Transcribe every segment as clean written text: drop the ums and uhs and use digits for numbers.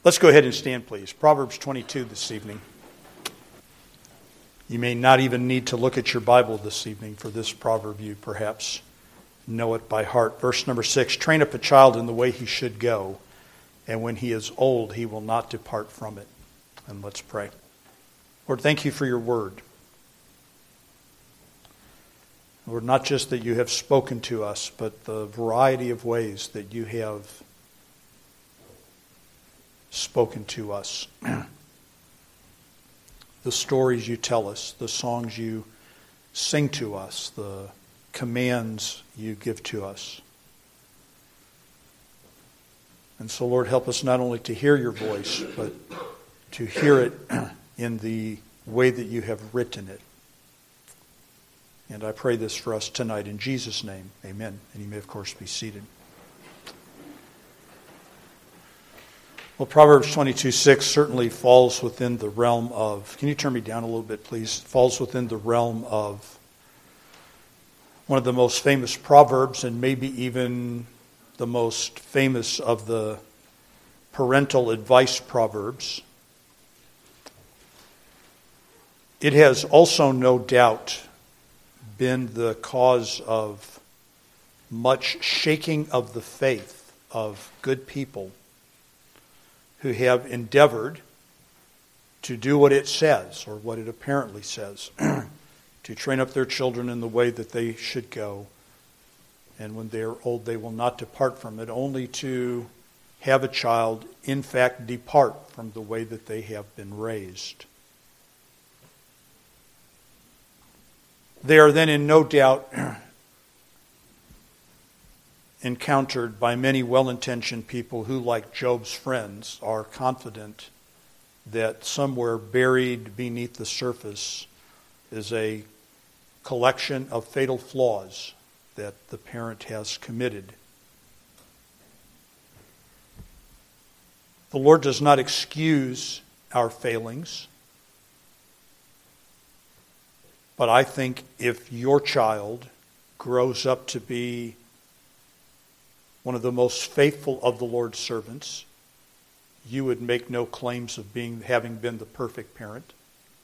Let's go ahead and stand, please. Proverbs 22 this evening. You may not even need to look at your Bible this evening for this proverb. You perhaps know it by heart. Verse number 6, train up a child in the way he should go, and when he is old, he will not depart from it. And let's pray. Lord, thank you for your word. Lord, not just that you have spoken to us, but the variety of ways that you have spoken to us. The stories you tell us, the songs you sing to us, the commands you give to us. And so, Lord, help us not only to hear your voice, but to hear it in the way that you have written it. And I pray this for us tonight in Jesus' name. Amen. And you may, of course, be seated. Well, Proverbs 22:6 certainly falls within the realm of, can you turn me down a little bit, please? Falls within the realm of one of the most famous proverbs, and maybe even the most famous of the parental advice proverbs. It has also no doubt been the cause of much shaking of the faith of good people who have endeavored to do what it says, or what it apparently says, to train up their children in the way that they should go, and when they are old they will not depart from it, only to have a child, in fact, depart from the way that they have been raised. They are then in no doubt encountered by many well-intentioned people who, like Job's friends, are confident that somewhere buried beneath the surface is a collection of fatal flaws that the parent has committed. The Lord does not excuse our failings, but I think if your child grows up to be one of the most faithful of the Lord's servants, you would make no claims of having been the perfect parent.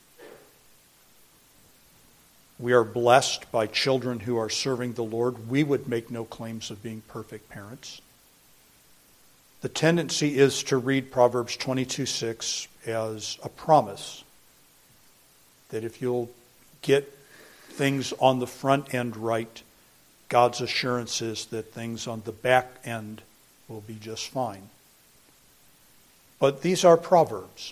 We are blessed by children who are serving the Lord. We would make no claims of being perfect parents. The tendency is to read Proverbs 22:6 as a promise that if you'll get things on the front end right, God's assurance is that things on the back end will be just fine. But these are proverbs.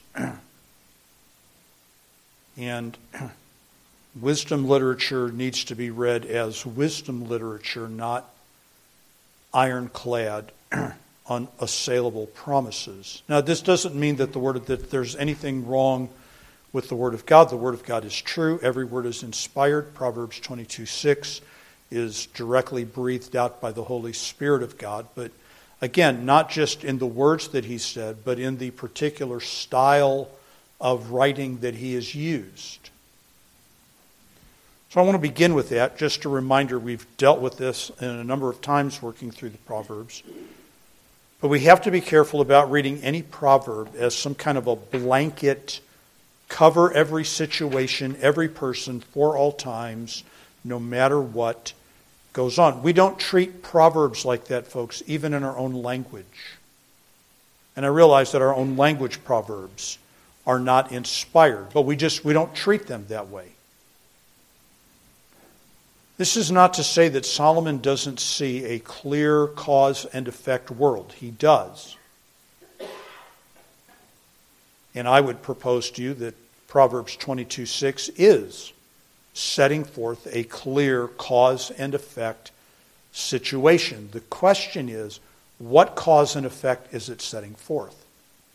And wisdom literature needs to be read as wisdom literature, not ironclad, unassailable promises. Now, this doesn't mean that that there's anything wrong with the Word of God. The Word of God is true. Every word is inspired. Proverbs 22:6 is directly breathed out by the Holy Spirit of God. But again, not just in the words that he said, but in the particular style of writing that he has used. So I want to begin with that. Just a reminder, we've dealt with this in a number of times working through the Proverbs. But we have to be careful about reading any proverb as some kind of a blanket, cover every situation, every person, for all times, no matter what goes on. We don't treat proverbs like that, folks, even in our own language. And I realize that our own language proverbs are not inspired, but we don't treat them that way. This is not to say that Solomon doesn't see a clear cause and effect world. He does. And I would propose to you that Proverbs 22:6 is setting forth a clear cause and effect situation. The question is, what cause and effect is it setting forth?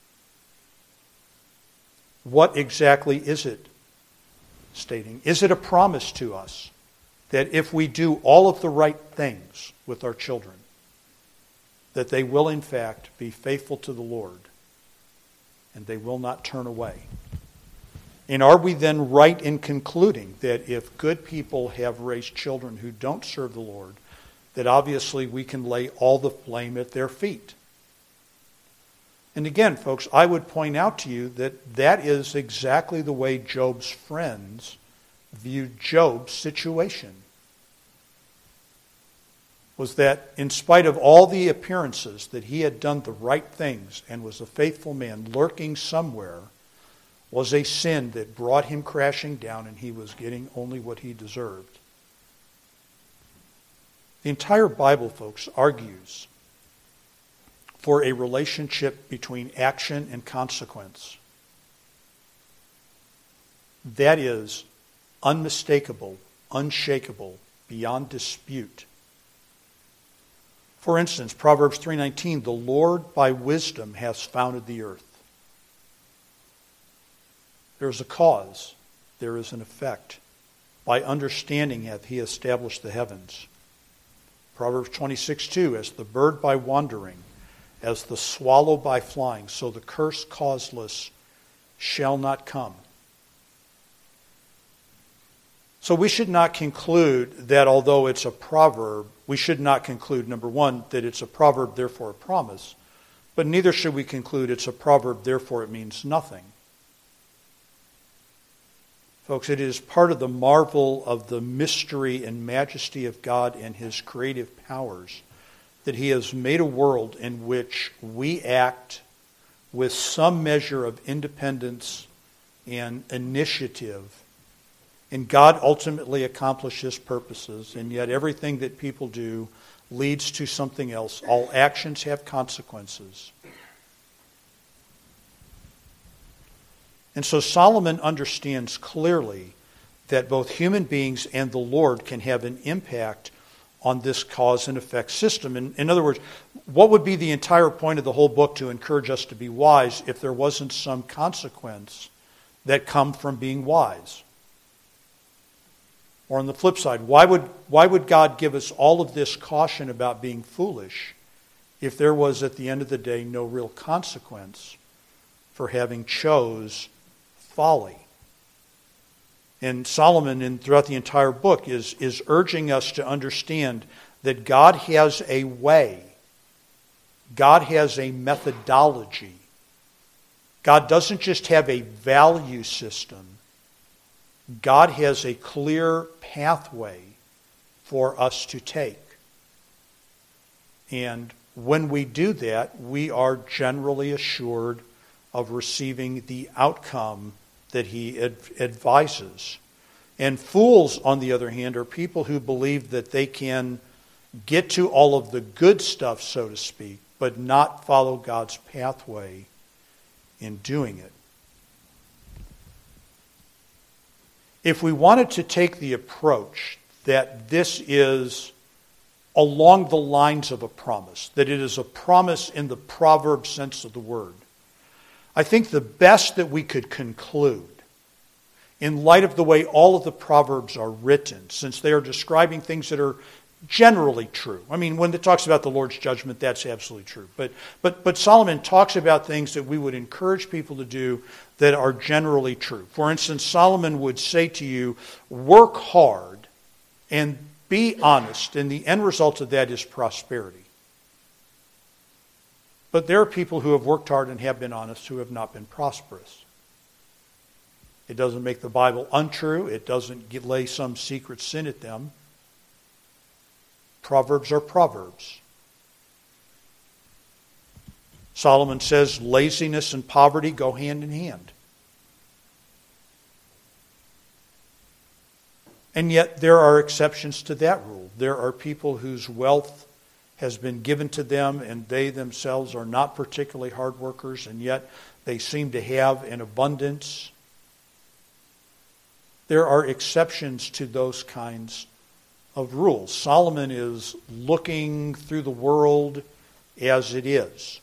What exactly is it stating? Is it a promise to us that if we do all of the right things with our children, that they will in fact be faithful to the Lord and they will not turn away? And are we then right in concluding that if good people have raised children who don't serve the Lord, that obviously we can lay all the blame at their feet? And again, folks, I would point out to you that that is exactly the way Job's friends viewed Job's situation. Was that in spite of all the appearances that he had done the right things and was a faithful man, lurking somewhere was a sin that brought him crashing down, and he was getting only what he deserved. The entire Bible, folks, argues for a relationship between action and consequence. That is unmistakable, unshakable, beyond dispute. For instance, Proverbs 3:19, the Lord by wisdom has founded the earth. There is a cause, there is an effect. By understanding hath he established the heavens. Proverbs 26:2, as the bird by wandering, as the swallow by flying, so the curse causeless shall not come. So we should not conclude that although it's a proverb, we should not conclude, number one, that it's a proverb, therefore a promise. But neither should we conclude it's a proverb, therefore it means nothing. Folks, it is part of the marvel of the mystery and majesty of God and his creative powers that he has made a world in which we act with some measure of independence and initiative. And God ultimately accomplishes purposes, and yet everything that people do leads to something else. All actions have consequences. And so Solomon understands clearly that both human beings and the Lord can have an impact on this cause and effect system. In other words, what would be the entire point of the whole book to encourage us to be wise if there wasn't some consequence that come from being wise? Or on the flip side, why would God give us all of this caution about being foolish if there was at the end of the day no real consequence for having chose folly? And Solomon, throughout the entire book, is urging us to understand that God has a way. God has a methodology. God doesn't just have a value system. God has a clear pathway for us to take. And when we do that, we are generally assured of receiving the outcome that he advises. And fools, on the other hand, are people who believe that they can get to all of the good stuff, so to speak, but not follow God's pathway in doing it. If we wanted to take the approach that this is along the lines of a promise, that it is a promise in the proverb sense of the word, I think the best that we could conclude, in light of the way all of the Proverbs are written, since they are describing things that are generally true. I mean, when it talks about the Lord's judgment, that's absolutely true. But Solomon talks about things that we would encourage people to do that are generally true. For instance, Solomon would say to you, work hard and be honest, and the end result of that is prosperity. But there are people who have worked hard and have been honest who have not been prosperous. It doesn't make the Bible untrue. It doesn't lay some secret sin at them. Proverbs are proverbs. Solomon says laziness and poverty go hand in hand. And yet there are exceptions to that rule. There are people whose wealth has been given to them and they themselves are not particularly hard workers, and yet they seem to have an abundance. There are exceptions to those kinds of rules. Solomon is looking through the world as it is.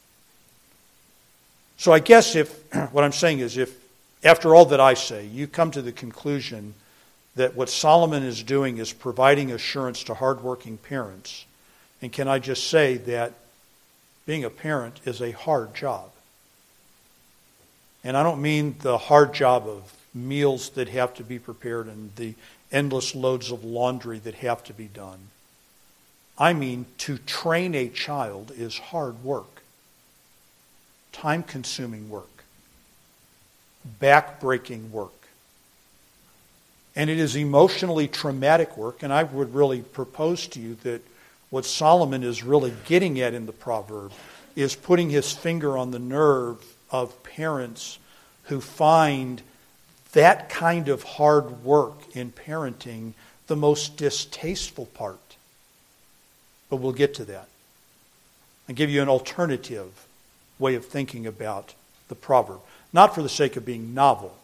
So I guess what I'm saying is if, after all that I say, you come to the conclusion that what Solomon is doing is providing assurance to hardworking parents, and can I just say that being a parent is a hard job. And I don't mean the hard job of meals that have to be prepared and the endless loads of laundry that have to be done. I mean, to train a child is hard work. time-consuming work, back-breaking work. And it is emotionally traumatic work, and I would really propose to you that what Solomon is really getting at in the proverb is putting his finger on the nerve of parents who find that kind of hard work in parenting the most distasteful part. But we'll get to that. And give you an alternative way of thinking about the proverb. Not for the sake of being novel.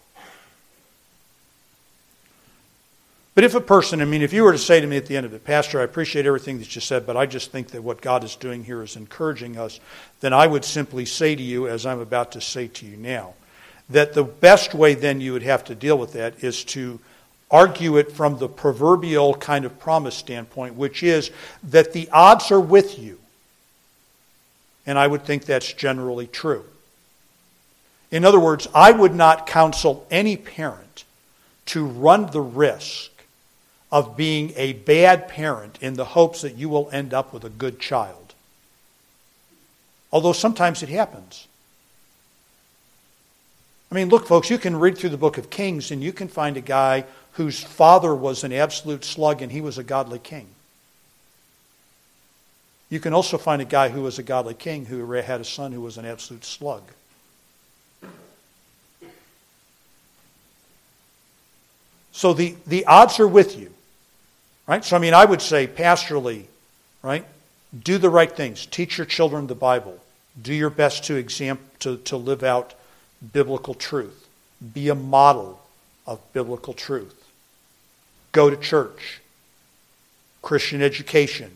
But if a person, if you were to say to me at the end of it, Pastor, I appreciate everything that you said, but I just think that what God is doing here is encouraging us, then I would simply say to you, as I'm about to say to you now, that the best way then you would have to deal with that is to argue it from the proverbial kind of promise standpoint, which is that the odds are with you. And I would think that's generally true. In other words, I would not counsel any parent to run the risk of being a bad parent in the hopes that you will end up with a good child. Although sometimes it happens. Look, folks, you can read through the book of Kings and you can find a guy whose father was an absolute slug and he was a godly king. You can also find a guy who was a godly king who had a son who was an absolute slug. So the odds are with you. Right? So I would say pastorally, right? Do the right things. Teach your children the Bible. Do your best to live out biblical truth. Be a model of biblical truth. Go to church. Christian education.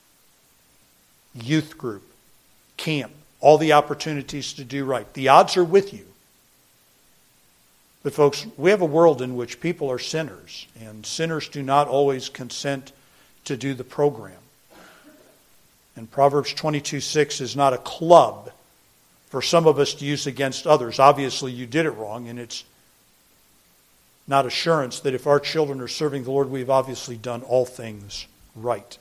Youth group. Camp. All the opportunities to do right. The odds are with you. But folks, we have a world in which people are sinners, and sinners do not always consent to do the program. And Proverbs 22:6 is not a club for some of us to use against others. Obviously, you did it wrong, and it's not assurance that if our children are serving the Lord, we've obviously done all things right.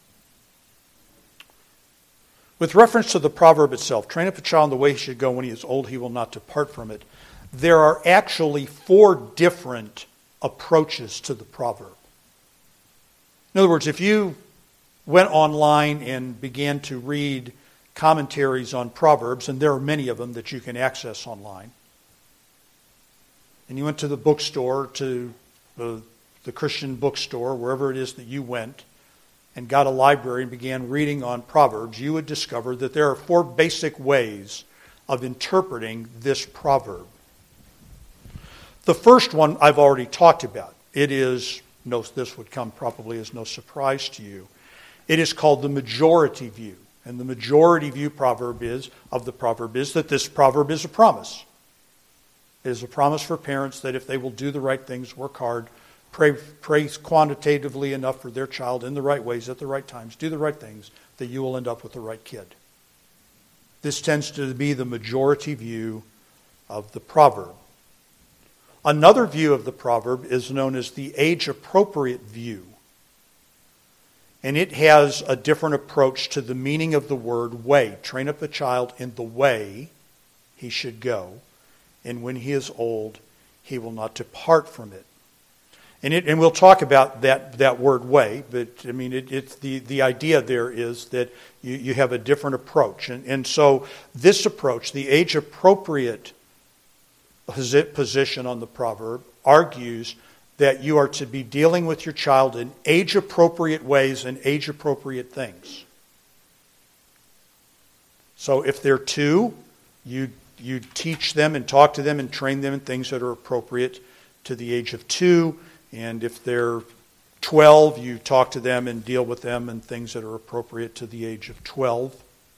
With reference to the proverb itself, train up a child in the way he should go. When he is old, he will not depart from it. There are actually 4 different approaches to the proverb. In other words, if you went online and began to read commentaries on Proverbs, and there are many of them that you can access online, and you went to the bookstore, to the Christian bookstore, wherever it is that you went, and got a library and began reading on Proverbs, you would discover that there are 4 basic ways of interpreting this proverb. The first one I've already talked about. It is, this would come probably as no surprise to you. It is called the majority view. And the majority view of the proverb is that this proverb is a promise. It is a promise for parents that if they will do the right things, work hard, pray quantitatively enough for their child in the right ways at the right times, do the right things, that you will end up with the right kid. This tends to be the majority view of the proverb. Another view of the proverb is known as the age-appropriate view. And it has a different approach to the meaning of the word way. Train up a child in the way he should go, and when he is old, he will not depart from it. And we'll talk about that word way, but it's the idea there is that you have a different approach. And so this approach, the age-appropriate position on the proverb, argues that you are to be dealing with your child in age-appropriate ways and age-appropriate things. So if they're 2, you teach them and talk to them and train them in things that are appropriate to the age of 2. And if they're 12, you talk to them and deal with them in things that are appropriate to the age of 12.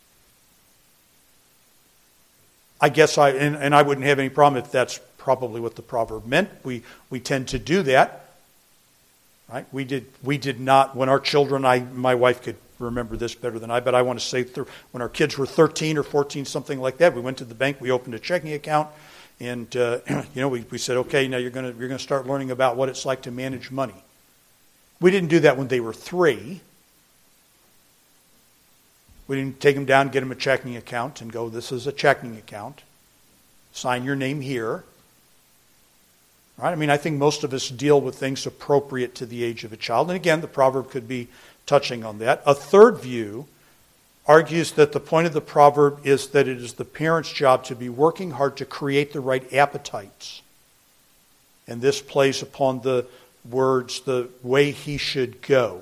I guess I wouldn't have any problem if that's probably what the proverb meant. We tend to do that, right? We did not, when our children, my wife could remember this better than I, but I want to say when our kids were 13 or 14, something like that, we went to the bank, we opened a checking account, and we said, okay, now you're going to start learning about what it's like to manage money. We didn't do that when they were 3. We didn't take them down, get them a checking account and go, this is a checking account. Sign your name here. Right? I mean, I think most of us deal with things appropriate to the age of a child. And again, the proverb could be touching on that. A third view argues that the point of the proverb is that it is the parent's job to be working hard to create the right appetites. And this plays upon the words, the way he should go.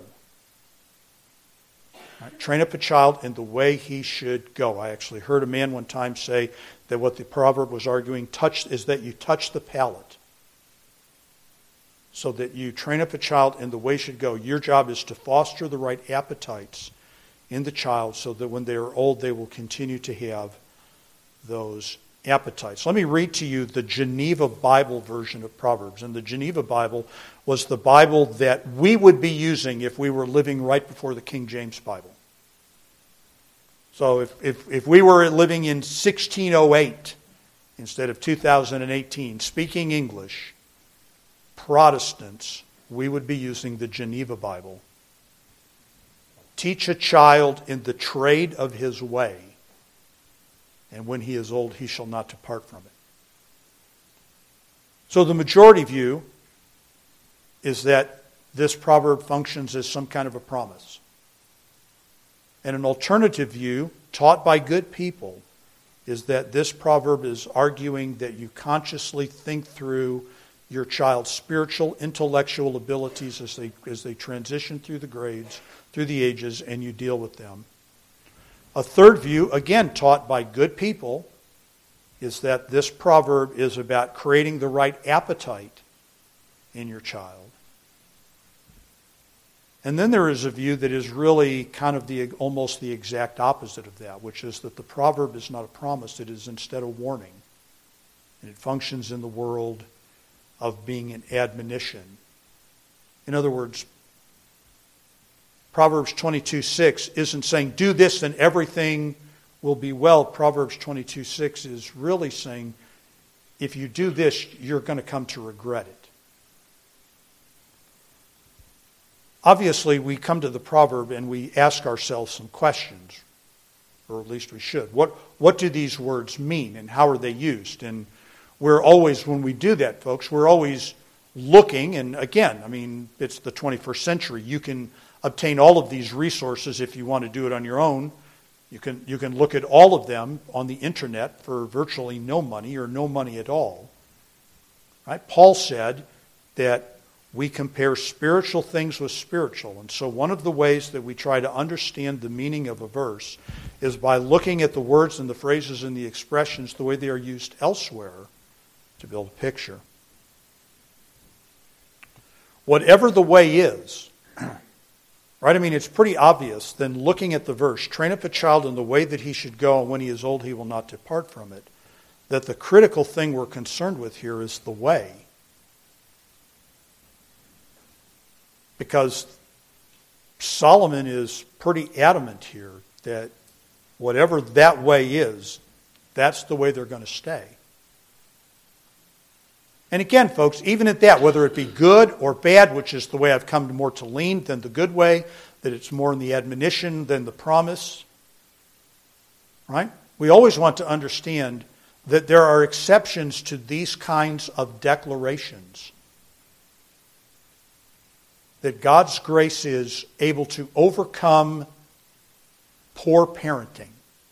Right? Train up a child in the way he should go. I actually heard a man one time say that what the proverb was arguing is that you touch the palate. So that you train up a child in the way he should go. Your job is to foster the right appetites in the child so that when they are old, they will continue to have those appetites. Let me read to you the Geneva Bible version of Proverbs. And the Geneva Bible was the Bible that we would be using if we were living right before the King James Bible. So if we were living in 1608 instead of 2018, speaking English, Protestants, we would be using the Geneva Bible. Teach a child in the trade of his way, and when he is old, he shall not depart from it. So the majority view is that this proverb functions as some kind of a promise. And an alternative view, taught by good people, is that this proverb is arguing that you consciously think through your child's spiritual, intellectual abilities as they transition through the grades, through the ages, and you deal with them. A third view, again taught by good people, is that this proverb is about creating the right appetite in your child. And then there is a view that is really kind of almost the exact opposite of that, which is that the proverb is not a promise, it is instead a warning. And it functions in the world of being an admonition. In other words, Proverbs 22:6 isn't saying, do this and everything will be well. Proverbs 22:6 is really saying, if you do this, you're going to come to regret it. Obviously, we come to the proverb and we ask ourselves some questions, or at least we should. What do these words mean and how are they used? And we're always, when we do that, folks, we're always looking, and again, I mean, it's the 21st century. You can obtain all of these resources if you want to do it on your own. You can look at all of them on the internet for virtually no money or no money at all. Right? Paul said that we compare spiritual things with spiritual. And so one of the ways that we try to understand the meaning of a verse is by looking at the words and the phrases and the expressions the way they are used elsewhere to build a picture. Whatever the way is, right? I mean, it's pretty obvious then looking at the verse, train up a child in the way that he should go, and when he is old he will not depart from it, that the critical thing we're concerned with here is the way. Because Solomon is pretty adamant here that whatever that way is, that's the way they're going to stay. And again, folks, even at that, whether it be good or bad, which is the way I've come more to lean than the good way, that it's more in the admonition than the promise, right? We always want to understand that there are exceptions to these kinds of declarations. That God's grace is able to overcome poor parenting.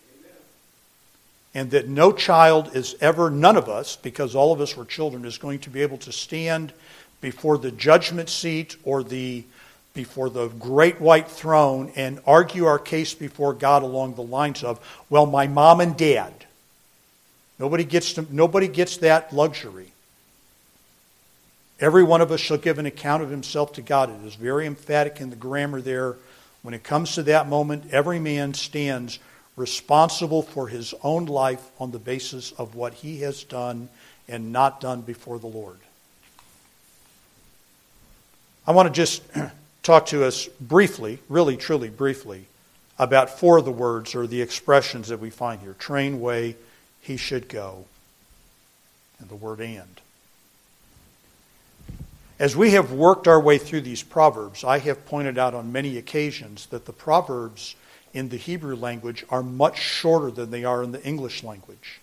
And that no child is ever, none of us, because all of us were children, is going to be able to stand before the judgment seat or before the great white throne and argue our case before God along the lines of, well, my mom and dad. Nobody gets that luxury. Every one of us shall give an account of himself to God. It is very emphatic in the grammar there. When it comes to that moment, every man stands responsible for his own life on the basis of what he has done and not done before the Lord. I want to just talk to us briefly, really, truly briefly, about four of the words or the expressions that we find here. Train, way, he should go, and the word and. As we have worked our way through these Proverbs, I have pointed out on many occasions that the Proverbs in the Hebrew language are much shorter than they are in the English language.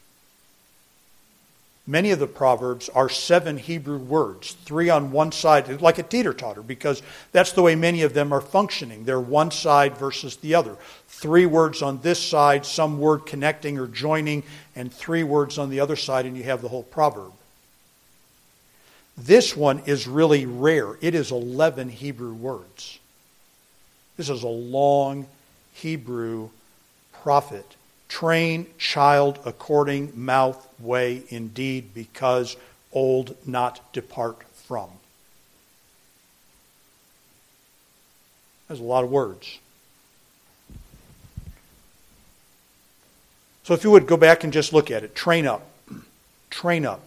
Many of the Proverbs are 7 Hebrew words, 3 on one side, like a teeter-totter, because that's the way many of them are functioning. They're one side versus the other. 3 words on this side, some word connecting or joining, and 3 words on the other side, and you have the whole proverb. This one is really rare. It is 11 Hebrew words. This is a long Hebrew prophet. Train child according mouth way indeed, because old not depart from. That's a lot of words. So if you would go back and just look at it. Train up. Train up.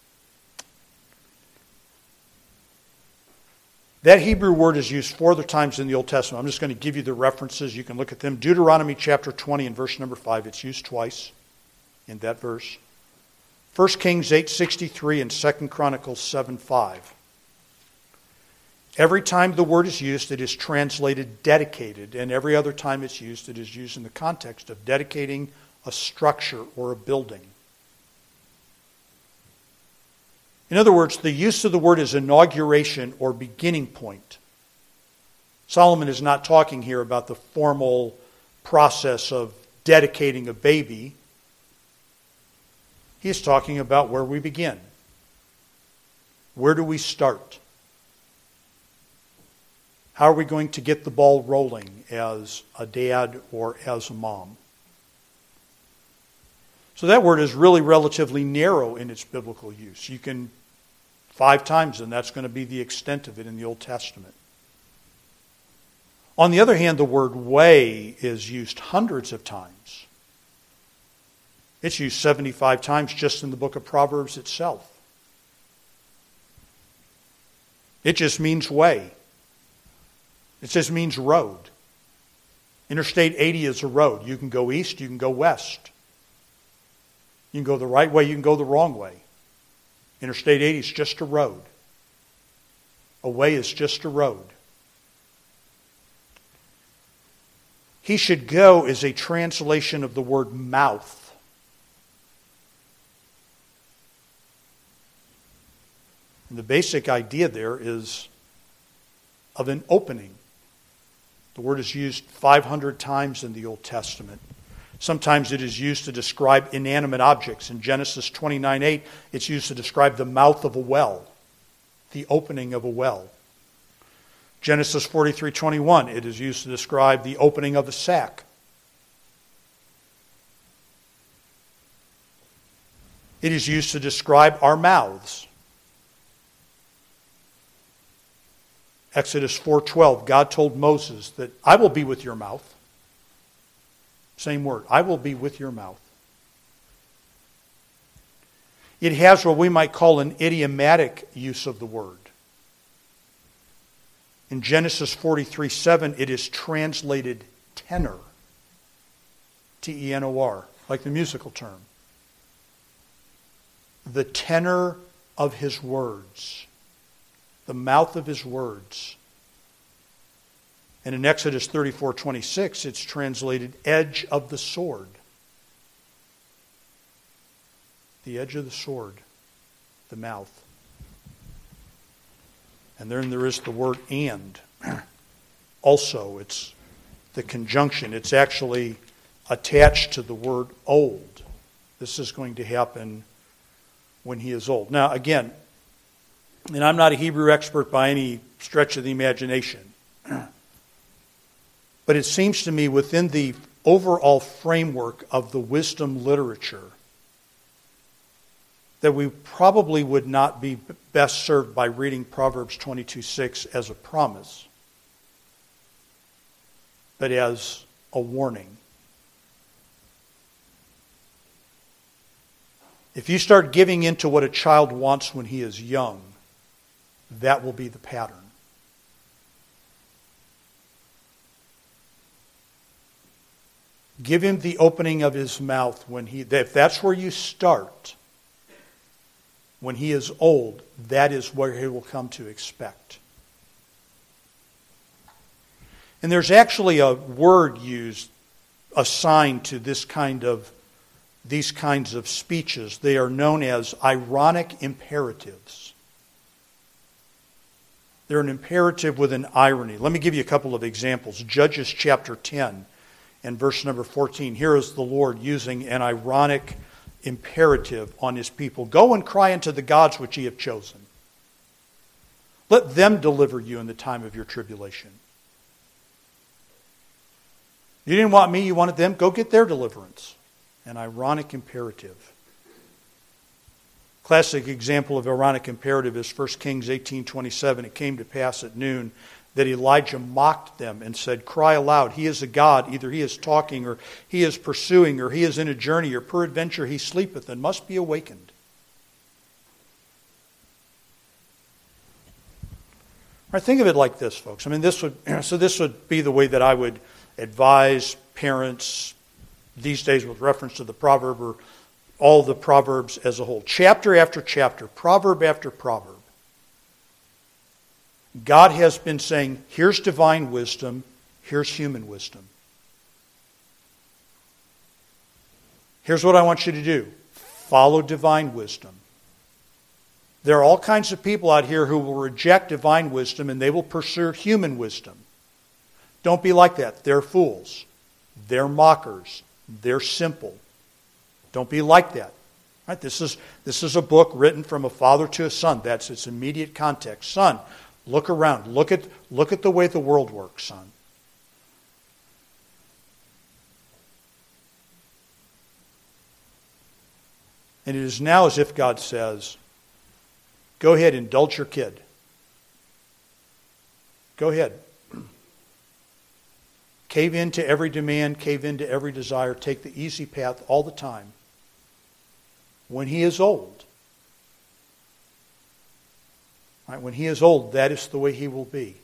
That Hebrew word is used 4 other times in the Old Testament. I'm just going to give you the references. You can look at them. Deuteronomy chapter 20 and verse number 5. It's used twice in that verse. 1 Kings 8:63 and 2 Chronicles 7:5. Every time the word is used, it is translated dedicated. And every other time it's used, it is used in the context of dedicating a structure or a building. In other words, the use of the word is inauguration or beginning point. Solomon is not talking here about the formal process of dedicating a baby. He is talking about where we begin. Where do we start? How are we going to get the ball rolling as a dad or as a mom? So that word is really relatively narrow in its biblical use. You can 5 times, and that's going to be the extent of it in the Old Testament. On the other hand, the word way is used hundreds of times. It's used 75 times just in the book of Proverbs itself. It just means way. It just means road. Interstate 80 is a road. You can go east, you can go west. You can go the right way, you can go the wrong way. Interstate 80 is just a road. A way is just a road. He should go is a translation of the word mouth. And the basic idea there is of an opening. The word is used 500 times in the Old Testament. Sometimes it is used to describe inanimate objects. In Genesis 29:8, it's used to describe the mouth of a well, the opening of a well. Genesis 43:21, it is used to describe the opening of a sack. It is used to describe our mouths. Exodus 4:12, God told Moses that I will be with your mouth. Same word. I will be with your mouth. It has what we might call an idiomatic use of the word. In Genesis 43:7, it is translated tenor. T-E-N-O-R, like the musical term. The tenor of his words. The mouth of his words. And in Exodus 34:26, it's translated edge of the sword. The edge of the sword, the mouth. And then there is the word and. Also, it's the conjunction. It's actually attached to the word old. This is going to happen when he is old. Now, again, and I'm not a Hebrew expert by any stretch of the imagination, but it seems to me within the overall framework of the wisdom literature that we probably would not be best served by reading Proverbs 22:6 as a promise, but as a warning. If you start giving into what a child wants when he is young, that will be the pattern. Give him the opening of his mouth when if that's where you start, when he is old, that is where he will come to expect. And there's actually a word used assigned to these kinds of speeches. They are known as ironic imperatives. They're an imperative with an irony. Let me give you a couple of examples. Judges chapter 10 and verse number 14. Here is the Lord using an ironic imperative on his people. Go and cry unto the gods which ye have chosen. Let them deliver you in the time of your tribulation. You didn't want me, you wanted them. Go get their deliverance. An ironic imperative. Classic example of ironic imperative is 1 Kings 18:27. It came to pass at noon that Elijah mocked them and said, cry aloud, he is a god, either he is talking, or he is pursuing, or he is in a journey, or peradventure he sleepeth and must be awakened. All right, think of it like this, folks. I mean, this would be the way that I would advise parents these days with reference to the proverb, or all the Proverbs as a whole. Chapter after chapter, proverb after proverb. God has been saying, here's divine wisdom, here's human wisdom. Here's what I want you to do. Follow divine wisdom. There are all kinds of people out here who will reject divine wisdom and they will pursue human wisdom. Don't be like that. They're fools. They're mockers. They're simple. Don't be like that. Right? This is a book written from a father to a son. That's its immediate context. Son, look around. Look at the way the world works, son. And it is now as if God says, go ahead, indulge your kid. Go ahead. Cave into every demand, cave into every desire, take the easy path all the time. When he is old, right, when he is old, that is the way he will be.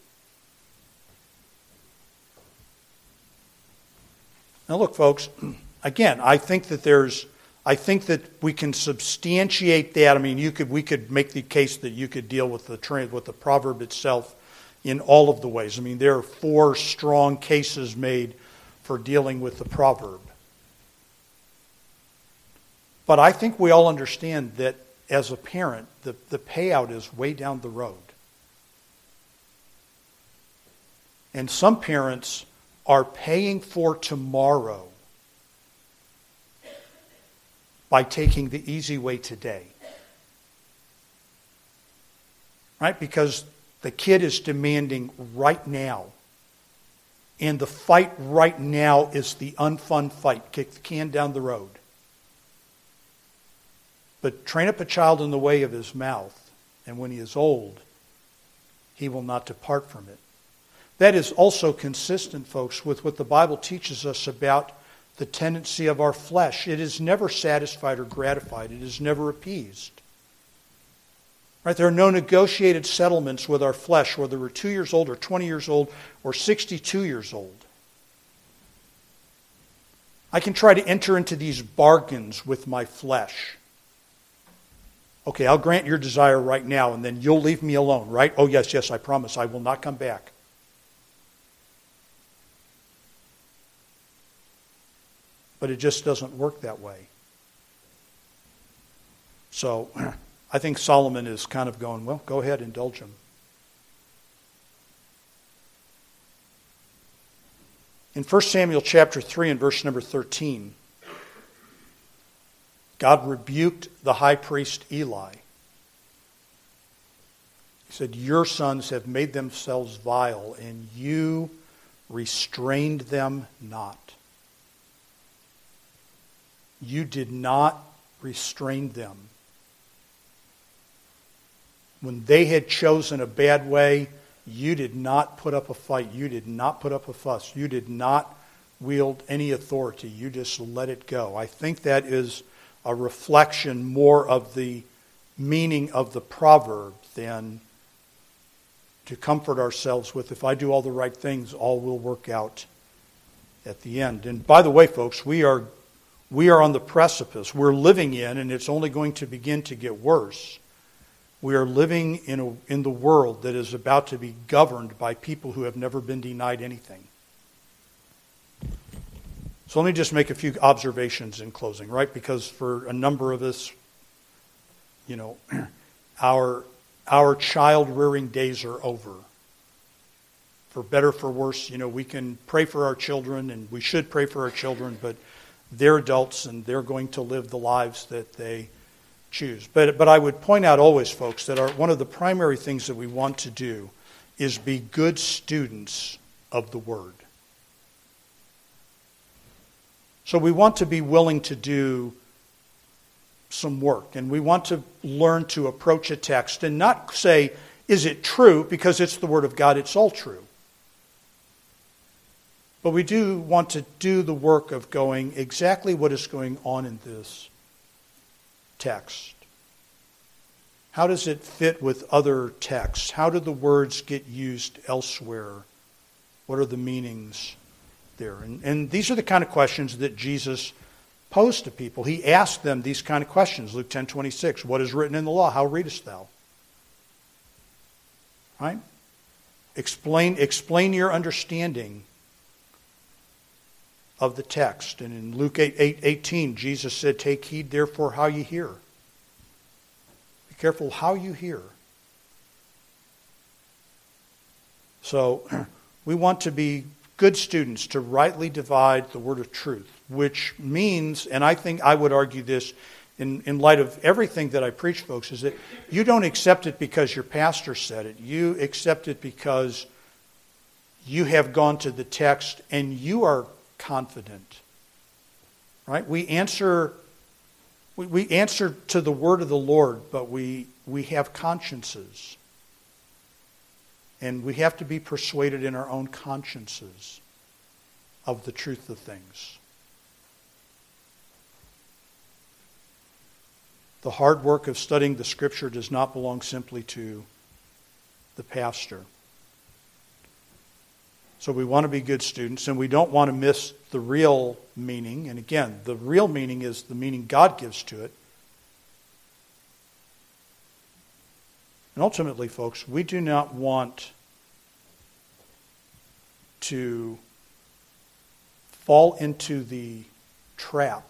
Now look, folks, again, I think that we can substantiate that. I mean, we could make the case that you could deal with the proverb itself in all of the ways. I mean, there are 4 strong cases made for dealing with the proverb. But I think we all understand that as a parent, the payout is way down the road. And some parents are paying for tomorrow by taking the easy way today. Right? Because the kid is demanding right now. And the fight right now is the unfun fight. Kick the can down the road. But train up a child in the way of his mouth, and when he is old, he will not depart from it. That is also consistent, folks, with what the Bible teaches us about the tendency of our flesh. It is never satisfied or gratified. It is never appeased. Right? There are no negotiated settlements with our flesh, whether we're 2 years old or 20 years old or 62 years old. I can try to enter into these bargains with my flesh. Okay, I'll grant your desire right now, and then you'll leave me alone, right? Oh, yes, I promise. I will not come back. But it just doesn't work that way. So, I think Solomon is kind of going, well, go ahead, indulge him. In 1 Samuel chapter 3 and verse number 13, God rebuked the high priest Eli. He said, your sons have made themselves vile, and you restrained them not. You did not restrain them. When they had chosen a bad way, you did not put up a fight. You did not put up a fuss. You did not wield any authority. You just let it go. I think that is a reflection more of the meaning of the proverb than to comfort ourselves with, if I do all the right things, all will work out at the end. And by the way, folks, we are on the precipice. We're living in, and it's only going to begin to get worse. We are living in the world that is about to be governed by people who have never been denied anything. So let me just make a few observations in closing, right? Because for a number of us, our child-rearing days are over. For better, for worse, we can pray for our children, and we should pray for our children, but they're adults, and they're going to live the lives that they choose. But I would point out always, folks, that one of the primary things that we want to do is be good students of the Word. So we want to be willing to do some work, and we want to learn to approach a text and not say, is it true? Because it's the Word of God, it's all true. But we do want to do the work of going exactly what is going on in this text. How does it fit with other texts? How do the words get used elsewhere? What are the meanings there? And these are the kind of questions that Jesus posed to people. He asked them these kind of questions. Luke 10:26, what is written in the law? How readest thou? Right? Explain your understanding of the text. And in Luke 8:18, Jesus said, take heed therefore how you hear. Be careful how you hear. So we want to be good students to rightly divide the word of truth, which means, and I think I would argue this in light of everything that I preach, folks, is that you don't accept it because your pastor said it. You accept it because you have gone to the text and you are confident. Right? We answer to the word of the Lord, but we have consciences. And we have to be persuaded in our own consciences of the truth of things. The hard work of studying the Scripture does not belong simply to the pastor. So we want to be good students, and we don't want to miss the real meaning. And again, the real meaning is the meaning God gives to it. And ultimately, folks, we do not want to fall into the trap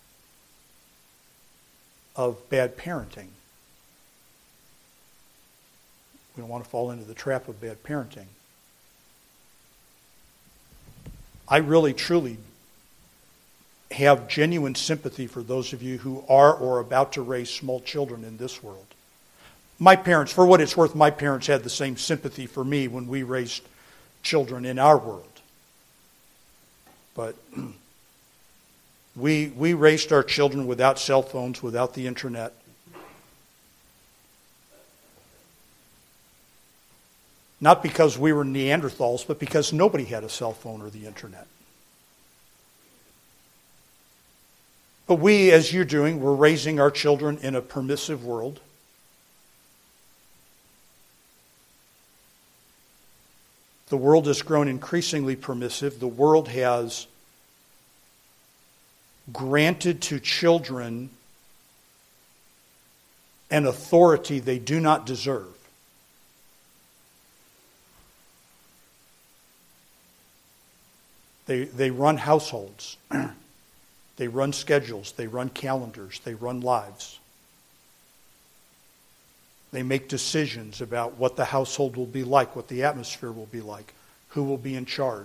of bad parenting. We don't want to fall into the trap of bad parenting. I really, truly have genuine sympathy for those of you who are or about to raise small children in this world. My parents, for what it's worth, my parents had the same sympathy for me when we raised children in our world. But we raised our children without cell phones, without the internet. Not because we were Neanderthals, but because nobody had a cell phone or the internet. But we, as you're doing, we're raising our children in a permissive world. The world has grown increasingly permissive. The world has granted to children an authority they do not deserve. They run households. They run schedules. They run calendars. They run lives. They make decisions about what the household will be like, what the atmosphere will be like, who will be in charge.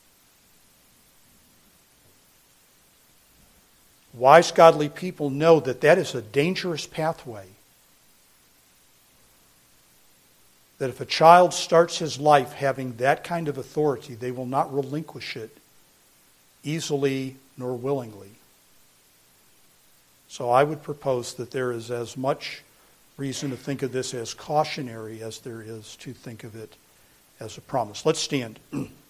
Wise, godly people know that that is a dangerous pathway. That if a child starts his life having that kind of authority, they will not relinquish it easily nor willingly. So I would propose that there is as much reason to think of this as cautionary as there is to think of it as a promise. Let's stand.